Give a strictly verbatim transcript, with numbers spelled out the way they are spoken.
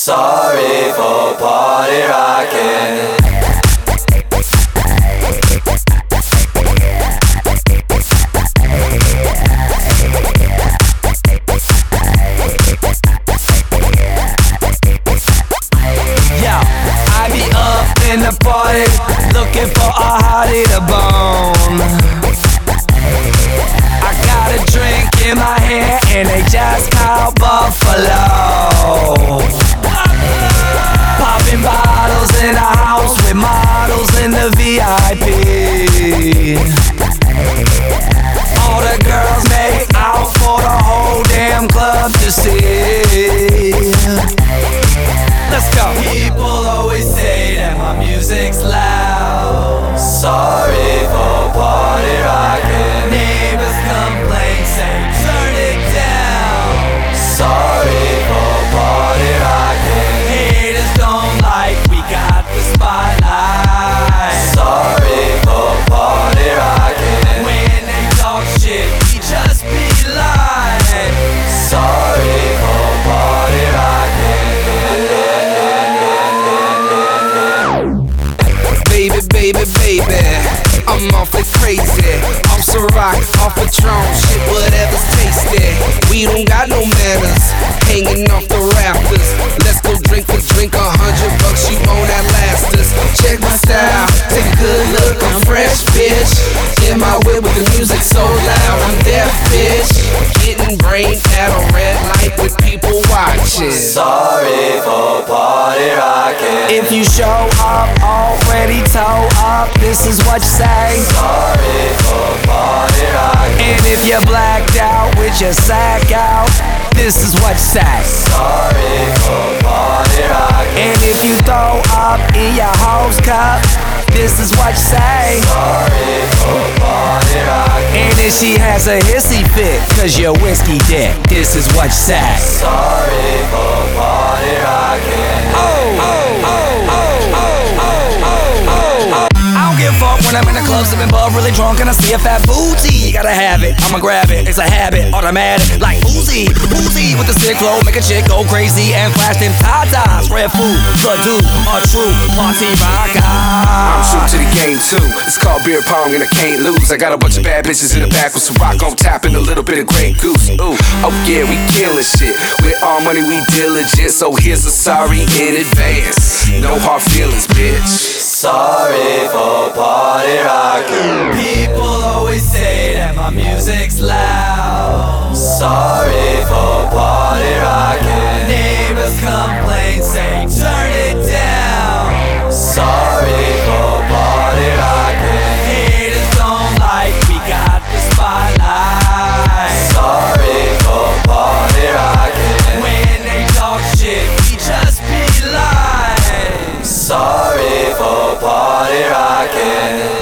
Sorry for party rocking. In the party, looking for a hottie to bone. I got a drink in my hand and they just called Buffalo. Popping bottles in the house with models in the V I P. All the girls make out for the whole damn club to see. Let's go. People always say that my music's loud. Sorry for party rocking. Neighbors complain, say turn it down. Sorry for party rocking. Haters don't like we got the spotlight. Sorry for party rocking. When they talk shit, we just be lying. Sorry for party rocking. Baby, baby, baby, I'm awfully crazy. Off Ciroc, off Patron, shit, whatever's tasty. We don't got no manners, hanging off the rafters. Let's go drink a drink, a hundred bucks, you won't outlast us. Check my style, take a good look, I'm fresh, bitch. In my whip with the music so loud, I'm deaf, bitch. Getting brain at a red light with people watching. Sorry for party rocking. If you show up already toe up, this is what you say. Sorry for party rocking. And if you're blacked out with your sack out, this is what you say. Sorry for party rocking. And if you throw up in your hose cup, this is what you say. Sorry for party rocking. And if she has a hissy fit, cause you're whiskey dick, this is what you say. Sorry for party rocking. Oh, oh, oh, oh, oh, oh, oh, oh. I don't give a fuck when I'm in the club sipping bub, really drunk and I see a fat booty. You gotta have it, I'ma grab it, it's a habit, automatic, like Uzi, Uzi with the sick flow, make a chick go crazy and flash them tatas. Red food, the dude, a true party rocker. I'm true to the game too. It's called beer pong and I can't lose. I got a bunch of bad bitches in the back with some rock on tap and a little bit of Grey Goose. Ooh, oh yeah, we killing shit. With all money we diligent, so here's a sorry in advance. No hard feelings, bitch. Sorry for party rocking. People always say that my music's loud. Sorry for party rocking. Neighbors complain, say turn it down. Sorry for party rocking. Haters don't like we got the spotlight. Sorry for party rocking. When they talk shit, we just be lying. Sorry for party rocking.